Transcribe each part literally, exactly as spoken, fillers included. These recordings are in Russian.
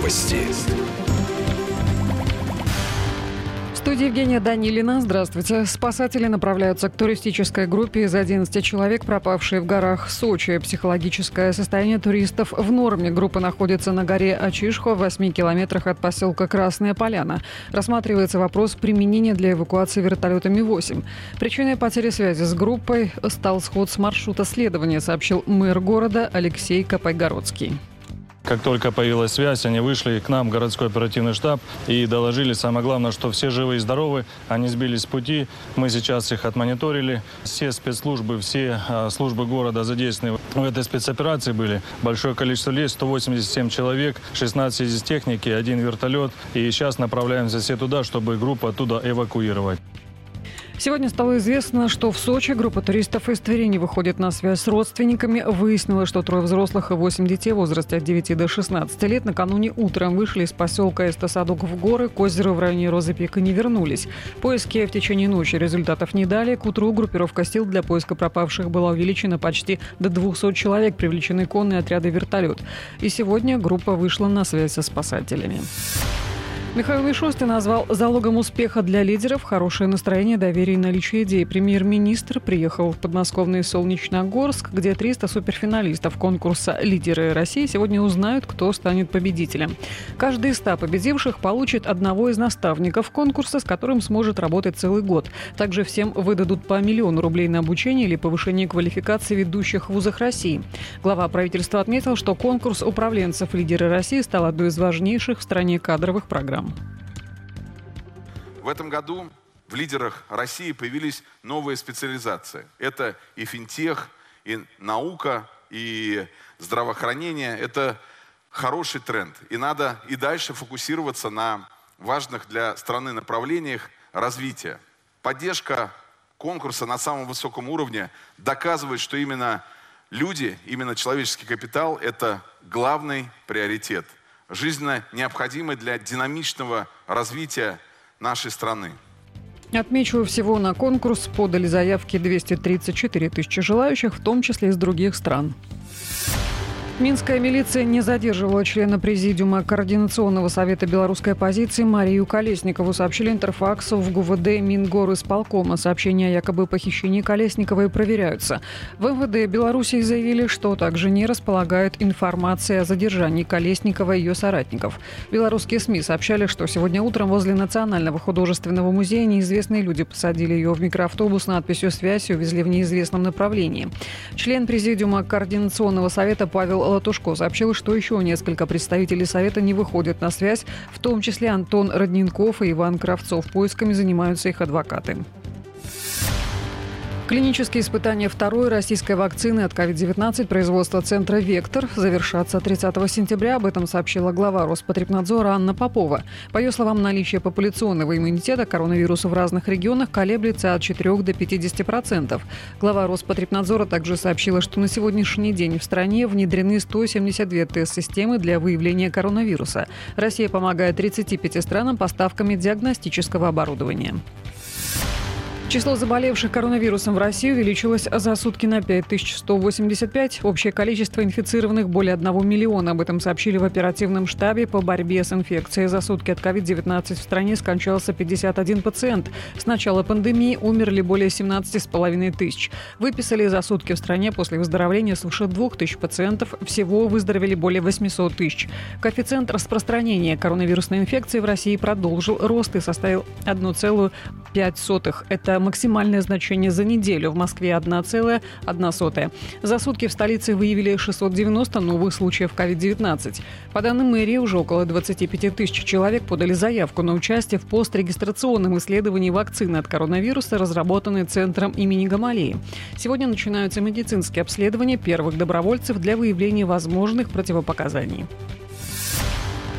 Новости. В студии Евгения Данилина. Здравствуйте. Спасатели направляются к туристической группе из одиннадцати человек, пропавшие в горах Сочи. Психологическое состояние туристов в норме. Группа находится на горе Ачишхо в восьми километрах от поселка Красная Поляна. Рассматривается вопрос применения для эвакуации вертолета Ми восемь. Причиной потери связи с группой стал сход с маршрута следования, сообщил мэр города Алексей Копайгородский. Как только появилась связь, они вышли к нам в городской оперативный штаб и доложили, самое главное, что все живы и здоровы, они сбились с пути. Мы сейчас их отмониторили. Все спецслужбы, все а, службы города задействованы в этой спецоперации были. Большое количество лиц, сто восемьдесят семь человек, шестнадцать из техники, один вертолет. И сейчас направляемся все туда, чтобы группу оттуда эвакуировать. Сегодня стало известно, что в Сочи группа туристов из Твери не выходит на связь с родственниками. Выяснилось, что трое взрослых и восемь детей в возрасте от девяти до шестнадцати лет накануне утром вышли из поселка Эстосадок в горы к озеру в районе Розы-Пик и не вернулись. Поиски в течение ночи результатов не дали. К утру группировка сил для поиска пропавших была увеличена почти до двухсот человек, привлечены конные отряды, вертолет. И сегодня группа вышла на связь со спасателями. Михаил Мишустин назвал залогом успеха для лидеров хорошее настроение, доверие и наличие идей. Премьер-министр приехал в подмосковный Солнечногорск, где триста суперфиналистов конкурса «Лидеры России» сегодня узнают, кто станет победителем. Каждый из ста победивших получит одного из наставников конкурса, с которым сможет работать целый год. Также всем выдадут по миллиону рублей на обучение или повышение квалификации ведущих в вузах России. Глава правительства отметил, что конкурс управленцев «Лидеры России» стал одной из важнейших в стране кадровых программ. В этом году в «Лидерах России» появились новые специализации. Это и финтех, и наука, и здравоохранение. Это хороший тренд. И надо и дальше фокусироваться на важных для страны направлениях развития. Поддержка конкурса на самом высоком уровне доказывает, что именно люди, именно человеческий капитал – это главный приоритет, жизненно необходимый для динамичного развития нашей страны. Отмечу, всего на конкурс подали заявки двести тридцать четыре тысячи желающих, в том числе из других стран. Минская милиция не задерживала члена президиума Координационного совета белорусской оппозиции Марию Колесникову, сообщили Интерфаксу в ГУВД Мингорисполкома. Сообщения о якобы похищении Колесниковой проверяются. В эм вэ дэ Беларуси заявили, что также не располагают информацией о задержании Колесниковой и ее соратников. Белорусские СМИ сообщали, что сегодня утром возле Национального художественного музея неизвестные люди посадили ее в микроавтобус с надписью «Связь» и увезли в неизвестном направлении. Член президиума Координационного совета Павел Латушко сообщил, что еще несколько представителей Совета не выходят на связь, в том числе Антон Родненков и Иван Кравцов. Поисками занимаются их адвокаты. Клинические испытания второй российской вакцины от ковид девятнадцать производства центра «Вектор» завершатся тридцатого сентября. Об этом сообщила глава Роспотребнадзора Анна Попова. По ее словам, наличие популяционного иммунитета к коронавирусу в разных регионах колеблется от четырёх до пятидесяти процентов. Глава Роспотребнадзора также сообщила, что на сегодняшний день в стране внедрены сто семьдесят две тест-системы для выявления коронавируса. Россия помогает тридцати пяти странам поставками диагностического оборудования. Число заболевших коронавирусом в России увеличилось за сутки на пять тысяч сто восемьдесят пять. Общее количество инфицированных более одного миллиона. Об этом сообщили в оперативном штабе по борьбе с инфекцией. За сутки от ковид девятнадцать в стране скончался пятьдесят один пациент. С начала пандемии умерли более семнадцати с половиной тысяч. Выписали за сутки в стране после выздоровления свыше двух тысяч пациентов. Всего выздоровели более восьмисот тысяч. Коэффициент распространения коронавирусной инфекции в России продолжил рост и составил одна целая пять сотых. Это максимальное значение за неделю. В Москве одна целая одна сотая. За сутки в столице выявили шестьсот девяносто новых случаев ковид девятнадцать. По данным мэрии, уже около двадцати пяти тысяч человек подали заявку на участие в пострегистрационном исследовании вакцины от коронавируса, разработанной Центром имени Гамалеи. Сегодня начинаются медицинские обследования первых добровольцев для выявления возможных противопоказаний.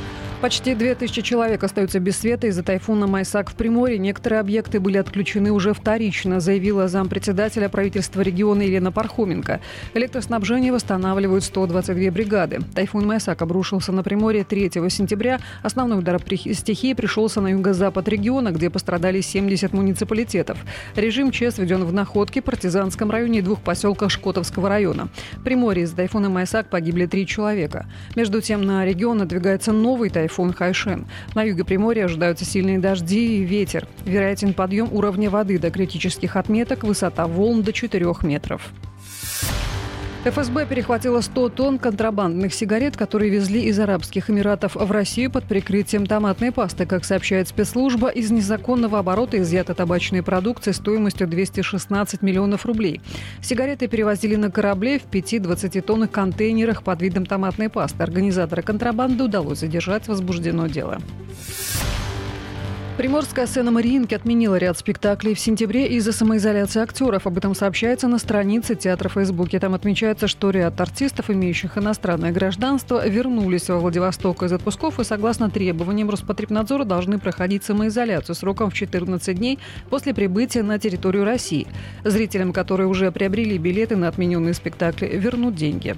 Почти две тысячи человек остаются без света из-за тайфуна Майсак в Приморье. Некоторые объекты были отключены уже вторично, заявила зампредседателя правительства региона Елена Пархоменко. Электроснабжение восстанавливают сто двадцать две бригады. Тайфун Майсак обрушился на Приморье третьего сентября. Основной удар стихии пришелся на юго-запад региона, где пострадали семьдесят муниципалитетов. Режим ЧС введен в Находке, Партизанском районе и двух поселках Шкотовского района. В Приморье из-за тайфуна Майсак погибли три человека. Между тем на регион надвигается новый тайфун Хайшен. На юге Приморья ожидаются сильные дожди и ветер. Вероятен подъем уровня воды до критических отметок, высота волн до четырёх метров. эф эс бэ перехватила сто тонн контрабандных сигарет, которые везли из Арабских Эмиратов в Россию под прикрытием томатной пасты. Как сообщает спецслужба, из незаконного оборота изъята табачная продукция стоимостью двести шестнадцать миллионов рублей. Сигареты перевозили на корабле в пяти-двадцатитонных контейнерах под видом томатной пасты. Организатора контрабанды удалось задержать, возбуждено дело. Приморская сцена Мариинки отменила ряд спектаклей в сентябре из-за самоизоляции актеров. Об этом сообщается на странице театра в Фейсбуке. Там отмечается, что ряд артистов, имеющих иностранное гражданство, вернулись во Владивосток из отпусков и, согласно требованиям Роспотребнадзора, должны проходить самоизоляцию сроком в четырнадцать дней после прибытия на территорию России. Зрителям, которые уже приобрели билеты на отмененные спектакли, вернут деньги.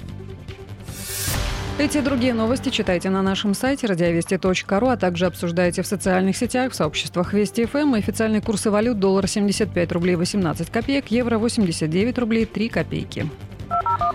Эти и другие новости читайте на нашем сайте радиовести точка ру, а также обсуждайте в социальных сетях, в сообществах Вести эф эм. Официальные курсы валют: доллар семьдесят пять рублей восемнадцать копеек, евро восемьдесят девять рублей три копейки.